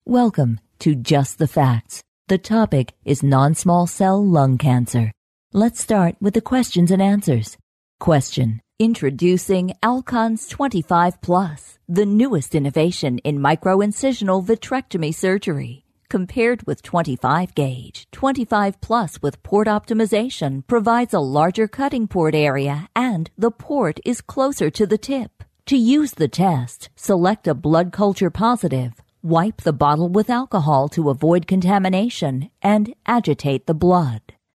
Welcome to Just the Facts. The topic is non-small cell lung cancer. Let's start with the questions and answers. Question: Introducing Alcon's 25 Plus, the newest innovation in microincisional vitrectomy surgery. Compared with 25 gauge, 25 Plus with port optimization provides a larger cutting port area and the port is closer to the tip. To use the test, select a blood culture positive, wipe the bottle with alcohol to avoid contamination, and agitate the blood.